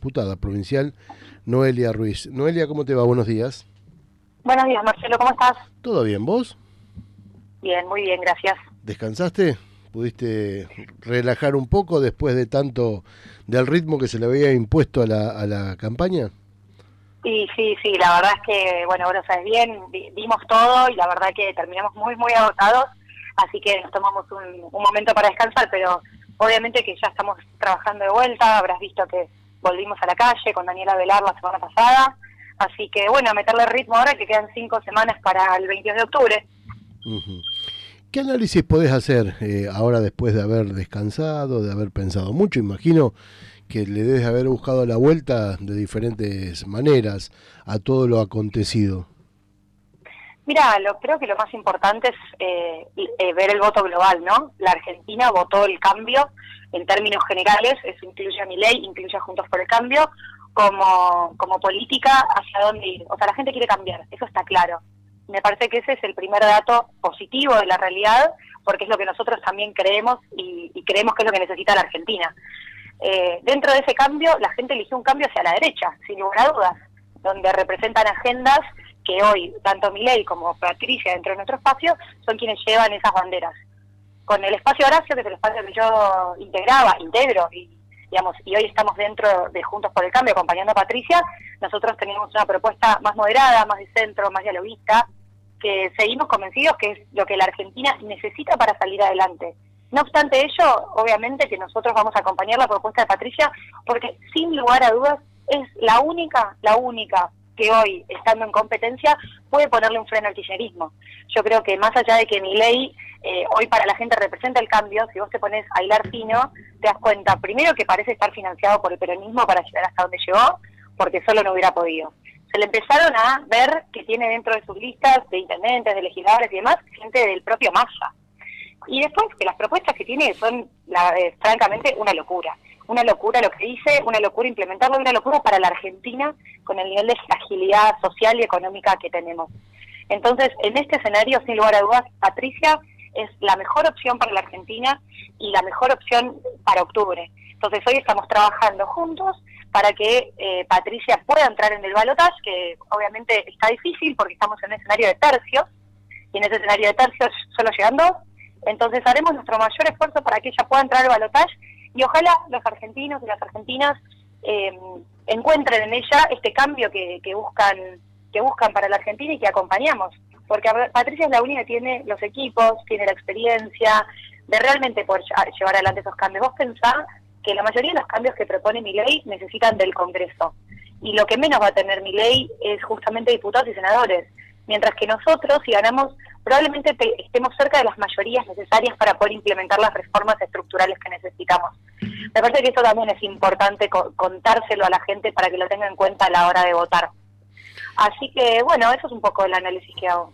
diputada provincial, Noelia Ruiz. Noelia, ¿cómo te va? Buenos días. Buenos días, Marcelo, ¿cómo estás? ¿Todo bien, vos? Bien, muy bien, gracias. ¿Descansaste? ¿Pudiste relajar un poco después de tanto del ritmo que se le había impuesto a la campaña? Y sí, la verdad es que, bueno, vos lo sabes bien, dimos todo y la verdad que terminamos muy agotados, así que nos tomamos un momento para descansar, pero obviamente que ya estamos trabajando de vuelta, habrás visto que volvimos a la calle con Daniela Velar la semana pasada, así que bueno, a meterle ritmo ahora que quedan 5 semanas para el 22 de octubre. Uh-huh. ¿Qué análisis podés hacer ahora después de haber descansado, de haber pensado mucho? Imagino que le debes haber buscado la vuelta de diferentes maneras a todo lo acontecido. Mira, creo que lo más importante es ver el voto global, ¿no? La Argentina votó el cambio en términos generales, eso incluye a Milei, incluye a Juntos por el Cambio, como política hacia dónde ir. O sea, la gente quiere cambiar, eso está claro. Me parece que ese es el primer dato positivo de la realidad, porque es lo que nosotros también creemos y creemos que es lo que necesita la Argentina. Dentro de ese cambio, la gente eligió un cambio hacia la derecha, sin lugar a dudas, donde representan agendas que hoy, tanto Milei como Patricia, dentro de nuestro espacio, son quienes llevan esas banderas. Con el espacio Horacio, que es el espacio que yo integro, y hoy estamos dentro de Juntos por el Cambio, acompañando a Patricia, nosotros tenemos una propuesta más moderada, más de centro, más dialoguista, que seguimos convencidos que es lo que la Argentina necesita para salir adelante. No obstante ello, obviamente que nosotros vamos a acompañar la propuesta de Patricia, porque sin lugar a dudas es la única que hoy, estando en competencia, puede ponerle un freno al kirchnerismo. Yo creo que más allá de que Milei hoy para la gente representa el cambio, si vos te pones a hilar fino, te das cuenta, primero que parece estar financiado por el peronismo para llegar hasta donde llegó, porque solo no hubiera podido. Se le empezaron a ver que tiene dentro de sus listas de intendentes, de legisladores y demás, gente del propio Massa. Y después que las propuestas que tiene son, francamente, una locura lo que dice, una locura implementarlo, una locura para la Argentina con el nivel de fragilidad social y económica que tenemos. Entonces, en este escenario, sin lugar a dudas, Patricia es la mejor opción para la Argentina y la mejor opción para octubre. Entonces, hoy estamos trabajando juntos para que Patricia pueda entrar en el balotaje, que obviamente está difícil porque estamos en un escenario de tercios, y en ese escenario de tercios solo llegan 2. Entonces, haremos nuestro mayor esfuerzo para que ella pueda entrar al balotaje, y ojalá los argentinos y las argentinas encuentren en ella este cambio que buscan para la Argentina y que acompañamos. Porque Patricia es la única que tiene los equipos, tiene la experiencia de realmente poder llevar adelante esos cambios. Vos pensá que la mayoría de los cambios que propone Milei necesitan del Congreso. Y lo que menos va a tener Milei es justamente diputados y senadores. Mientras que nosotros, si ganamos, probablemente estemos cerca de las mayorías necesarias para poder implementar las reformas estructurales que necesitamos. Me parece que eso también es importante contárselo a la gente para que lo tenga en cuenta a la hora de votar. Así que, bueno, eso es un poco el análisis que hago.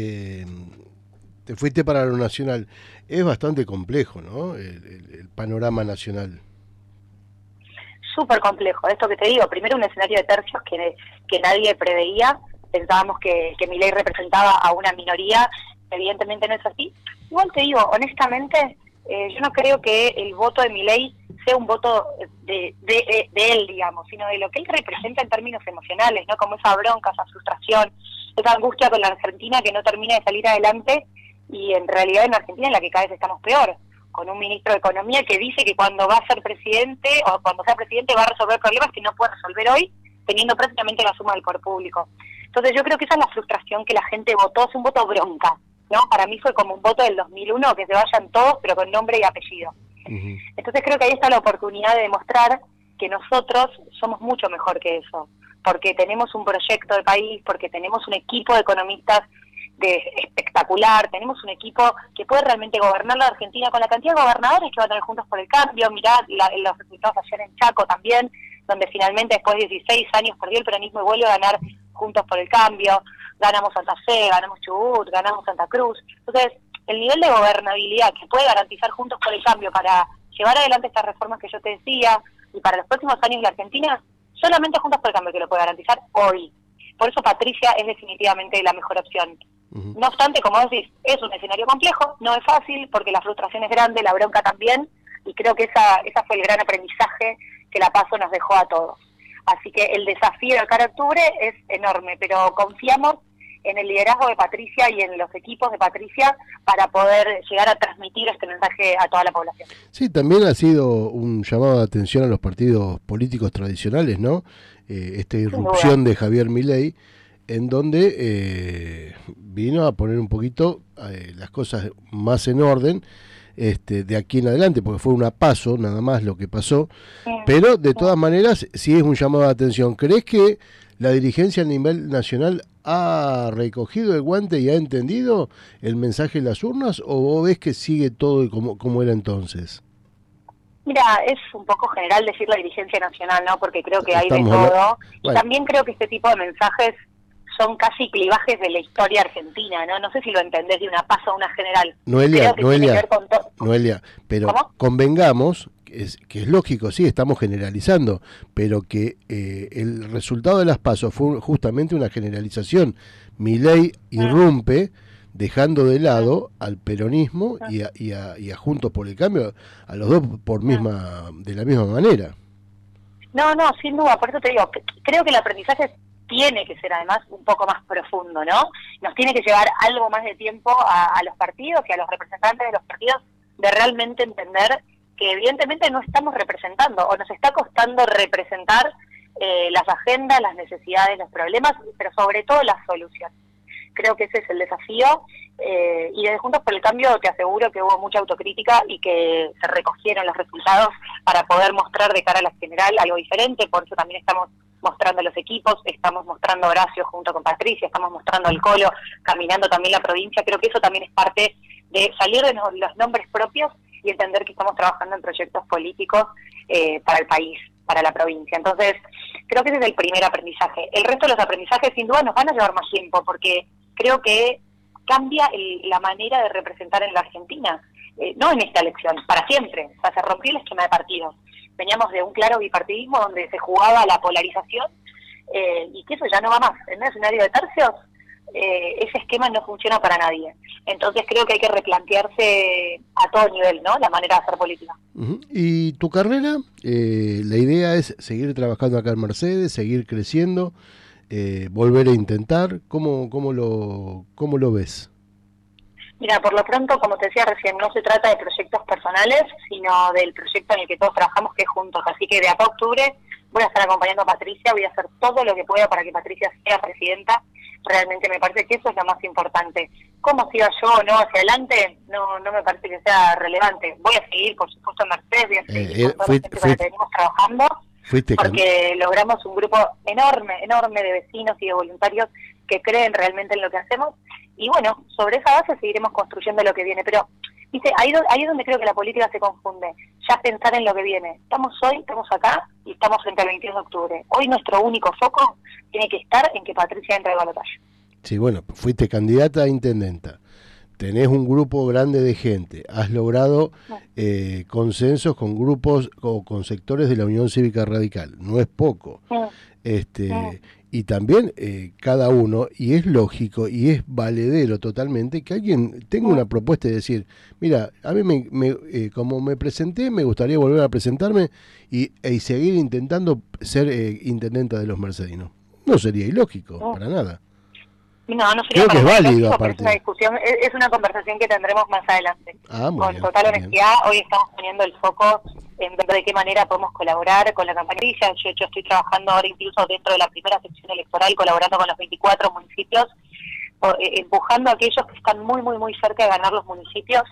Te fuiste para lo nacional. Es bastante complejo, ¿no? El panorama nacional. Súper complejo. Esto que te digo, primero un escenario de tercios que nadie preveía. Pensábamos que Milei representaba a una minoría, evidentemente no es así. Igual te digo, honestamente, yo no creo que el voto de Milei sea un voto de él, digamos, sino de lo que él representa en términos emocionales, ¿no? Como esa bronca, esa frustración, esa angustia con la Argentina que no termina de salir adelante, y en realidad en Argentina en la que cada vez estamos peor, con un ministro de Economía que dice que cuando va a ser presidente, o cuando sea presidente va a resolver problemas que no puede resolver hoy, teniendo prácticamente la suma del poder público. Entonces yo creo que esa es la frustración que la gente votó, es un voto bronca, ¿no? Para mí fue como un voto del 2001, que se vayan todos, pero con nombre y apellido. Uh-huh. Entonces creo que ahí está la oportunidad de demostrar que nosotros somos mucho mejor que eso, porque tenemos un proyecto de país, porque tenemos un equipo de economistas espectacular, tenemos un equipo que puede realmente gobernar la Argentina con la cantidad de gobernadores que va a tener Juntos por el Cambio. Mirá los resultados ayer en Chaco también, donde finalmente después de 16 años perdió el peronismo y vuelve a ganar Juntos por el Cambio. Ganamos Santa Fe, ganamos Chubut, ganamos Santa Cruz. Entonces, el nivel de gobernabilidad que puede garantizar Juntos por el Cambio para llevar adelante estas reformas que yo te decía, y para los próximos años de la Argentina, solamente Juntos por el Cambio que lo puede garantizar hoy. Por eso Patricia es definitivamente la mejor opción. Uh-huh. No obstante, como decís, es un escenario complejo, no es fácil, porque la frustración es grande, la bronca también, y creo que esa fue el gran aprendizaje que la PASO nos dejó a todos. Así que el desafío de cara a octubre es enorme, pero confiamos en el liderazgo de Patricia y en los equipos de Patricia para poder llegar a transmitir este mensaje a toda la población. Sí, también ha sido un llamado de atención a los partidos políticos tradicionales, ¿no? Esta irrupción de Javier Milei, en donde vino a poner un poquito las cosas más en orden de aquí en adelante, porque fue una paso nada más lo que pasó, pero de todas maneras sí es un llamado de atención. ¿Crees que la dirigencia a nivel nacional ha recogido el guante y ha entendido el mensaje de las urnas, o vos ves que sigue todo como era entonces? Mira, es un poco general decir la dirigencia nacional, ¿no? Porque creo que hay de todo. Y también creo que este tipo de mensajes son casi clivajes de la historia argentina, ¿no? No sé si lo entendés de una paso a una general. Noelia, pero ¿cómo? Convengamos que es lógico, sí, estamos generalizando, pero que el resultado de las pasos fue justamente una generalización. Milei irrumpe dejando de lado al peronismo y a Juntos por el Cambio, a los dos de la misma manera. No, sin duda, por eso te digo, creo que el aprendizaje tiene que ser además un poco más profundo, ¿no? Nos tiene que llevar algo más de tiempo a los partidos y a los representantes de los partidos de realmente entender que evidentemente no estamos representando, o nos está costando representar las agendas, las necesidades, los problemas, pero sobre todo las soluciones. Creo que ese es el desafío, y desde Juntos por el Cambio te aseguro que hubo mucha autocrítica y que se recogieron los resultados para poder mostrar de cara a la general algo diferente. Por eso también estamos mostrando los equipos, estamos mostrando a Horacio junto con Patricia, estamos mostrando al Colo, caminando también la provincia. Creo que eso también es parte de salir de los nombres propios y entender que estamos trabajando en proyectos políticos para el país, para la provincia. Entonces, creo que ese es el primer aprendizaje. El resto de los aprendizajes sin duda nos van a llevar más tiempo, porque creo que cambia la manera de representar en la Argentina, no en esta elección, para siempre. O sea, se rompió el esquema de partidos. Veníamos de un claro bipartidismo donde se jugaba la polarización, y que eso ya no va más. En un escenario de tercios, ese esquema no funciona para nadie. Entonces creo que hay que replantearse a todo nivel, ¿no?, la manera de hacer política. ¿Y tu carrera? La idea es seguir trabajando acá en Mercedes, seguir creciendo, volver a intentar. ¿Cómo lo ves? Mira, por lo pronto, como te decía recién, no se trata de proyectos personales, sino del proyecto en el que todos trabajamos, que es Juntos. Así que de acá a octubre voy a estar acompañando a Patricia, voy a hacer todo lo que pueda para que Patricia sea presidenta. Realmente me parece que eso es lo más importante. ¿Cómo siga yo o no hacia adelante? No me parece que sea relevante. Voy a seguir, por supuesto, en Mercedes, voy a seguir con toda la gente con la que venimos trabajando, porque logramos un grupo enorme de vecinos y de voluntarios que creen realmente en lo que hacemos. Y bueno, sobre esa base seguiremos construyendo lo que viene. Pero, dice, ahí es donde creo que la política se confunde. Ya pensar en lo que viene. Estamos acá y estamos frente al 22 de octubre. Hoy nuestro único foco tiene que estar en que Patricia entre al balotaje. Sí, bueno, fuiste candidata a intendenta. Tenés un grupo grande de gente. Has logrado consensos con grupos o con sectores de la Unión Cívica Radical. No es poco. Y también cada uno, y es lógico y es valedero totalmente, que alguien tenga una propuesta de decir, mira, a mí como me presenté, me gustaría volver a presentarme y seguir intentando ser intendenta de los mercedinos. No sería ilógico, para nada. No sería. Creo que es válido, aparte. Es una discusión, es una conversación que tendremos más adelante. Con bien, total honestidad, hoy estamos poniendo el foco en ver de qué manera podemos colaborar con la campaña. Yo estoy trabajando ahora incluso dentro de la primera sección electoral, colaborando con los 24 municipios, empujando a aquellos que están muy cerca de ganar los municipios,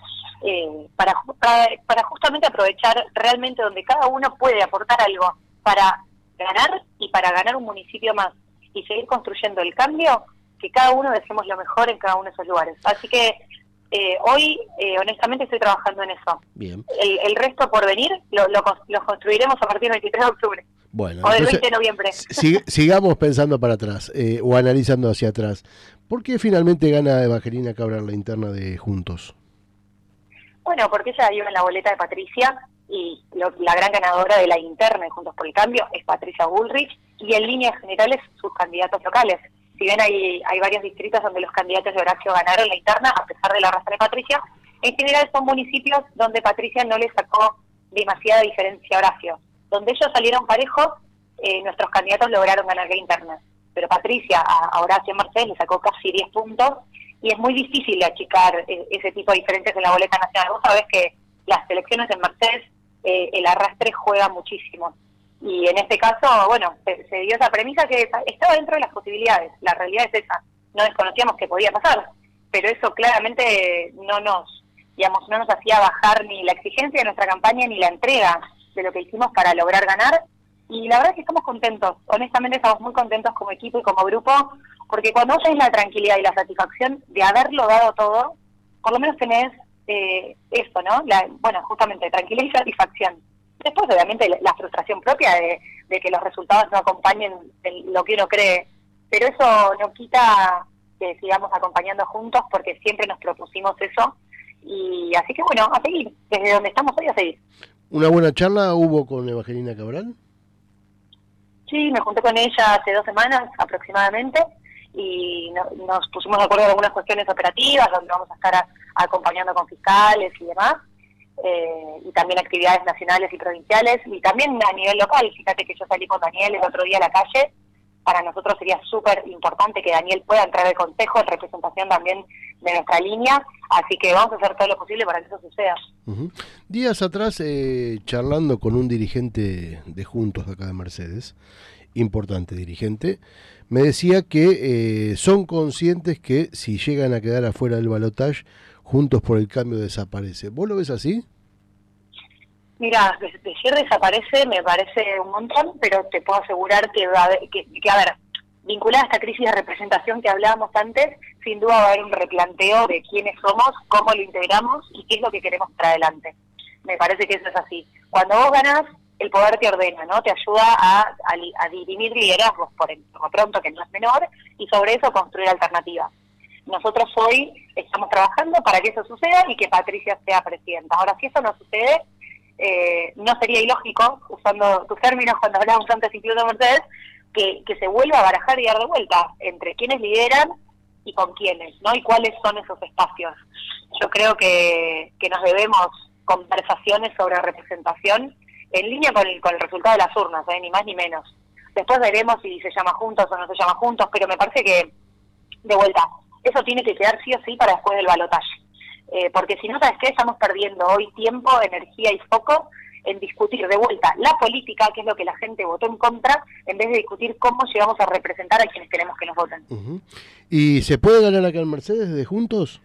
para justamente aprovechar realmente donde cada uno puede aportar algo para ganar y para ganar un municipio más y seguir construyendo el cambio, que cada uno dejemos lo mejor en cada uno de esos lugares. Así que hoy, honestamente, estoy trabajando en eso. Bien. El resto por venir lo construiremos a partir del 23 de octubre. Bueno, o del 20 de noviembre. Sigamos pensando para atrás, o analizando hacia atrás. ¿Por qué finalmente gana Evangelina Cabral la interna de Juntos? Bueno, porque ella iba en la boleta de Patricia, y la gran ganadora de la interna de Juntos por el Cambio es Patricia Bullrich, y en líneas generales sus candidatos locales. Si bien hay varios distritos donde los candidatos de Horacio ganaron la interna, a pesar de la raza de Patricia, en general son municipios donde Patricia no le sacó demasiada diferencia a Horacio. Donde ellos salieron parejos, nuestros candidatos lograron ganar la interna. Pero Patricia a Horacio Mercedes le sacó casi 10 puntos y es muy difícil achicar ese tipo de diferencias en la boleta nacional. Vos sabés que las elecciones en Mercedes, el arrastre juega muchísimo. Y en este caso, bueno, se dio esa premisa que estaba dentro de las posibilidades. La realidad es esa. No desconocíamos que podía pasar, pero eso claramente no nos hacía bajar ni la exigencia de nuestra campaña ni la entrega de lo que hicimos para lograr ganar. Y la verdad es que estamos contentos, honestamente estamos muy contentos como equipo y como grupo, porque cuando vos tenés la tranquilidad y la satisfacción de haberlo dado todo, por lo menos tenés eso, ¿no? Justamente tranquilidad y satisfacción. Después, obviamente, la frustración propia de que los resultados no acompañen lo que uno cree, pero eso no quita que sigamos acompañando juntos, porque siempre nos propusimos eso, y así que bueno, a seguir, desde donde estamos hoy a seguir. ¿Una buena charla hubo con Evangelina Cabral? Sí, me junté con ella hace 2 semanas aproximadamente y nos pusimos de acuerdo en algunas cuestiones operativas, donde vamos a estar acompañando con fiscales y demás, y también actividades nacionales y provinciales, y también a nivel local. Fíjate que yo salí con Daniel el otro día a la calle. Para nosotros sería súper importante que Daniel pueda entrar al Consejo en representación también de nuestra línea, así que vamos a hacer todo lo posible para que eso suceda. Uh-huh. Días atrás, charlando con un dirigente de Juntos de acá de Mercedes, importante dirigente, me decía que son conscientes que si llegan a quedar afuera del balotaje, Juntos por el Cambio desaparece. ¿Vos lo ves así? Mira, decir desaparece me parece un montón, pero te puedo asegurar que va a haber, vinculada a esta crisis de representación que hablábamos antes, sin duda va a haber un replanteo de quiénes somos, cómo lo integramos y qué es lo que queremos para adelante. Me parece que eso es así. Cuando vos ganás, el poder te ordena, ¿no? Te ayuda a dirimir liderazgos, por lo pronto, que no es menor, y sobre eso construir alternativas. Nosotros hoy estamos trabajando para que eso suceda y que Patricia sea presidenta. Ahora, si eso no sucede, no sería ilógico, usando tus términos cuando hablábamos antes incluso de Mercedes, que se vuelva a barajar y dar de vuelta entre quiénes lideran y con quiénes, ¿no? Y cuáles son esos espacios. Yo creo que nos debemos conversaciones sobre representación en línea con el resultado de las urnas, ni más ni menos. Después veremos si se llama Juntos o no se llama Juntos, pero me parece que, de vuelta, eso tiene que quedar sí o sí para después del balotaje. Porque si no, ¿sabes qué? Estamos perdiendo hoy tiempo, energía y foco en discutir de vuelta la política, que es lo que la gente votó en contra, en vez de discutir cómo llegamos a representar a quienes queremos que nos voten. Uh-huh. ¿Y se puede ganar acá en Mercedes de Juntos?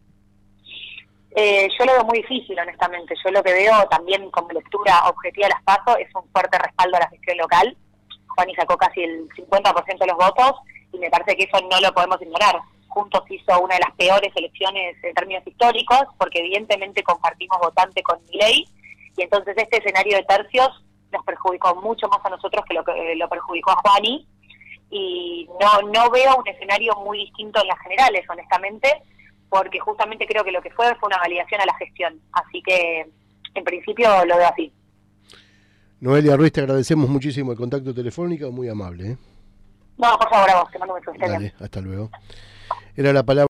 Yo lo veo muy difícil, honestamente. Yo lo que veo también como lectura objetiva de las PASO es un fuerte respaldo a la gestión local. Juani sacó casi el 50% de los votos y me parece que eso no lo podemos ignorar. Juntos hizo una de las peores elecciones en términos históricos, porque evidentemente compartimos votante con Milei, y entonces este escenario de tercios nos perjudicó mucho más a nosotros que lo perjudicó a Juani, y no veo un escenario muy distinto en las generales, honestamente, porque justamente creo que lo que fue una validación a la gestión, así que en principio lo veo así. Noelia Ruiz, te agradecemos muchísimo el contacto telefónico, muy amable. No, por favor, a vos, te mando un beso. Dale, hasta luego. Era la palabra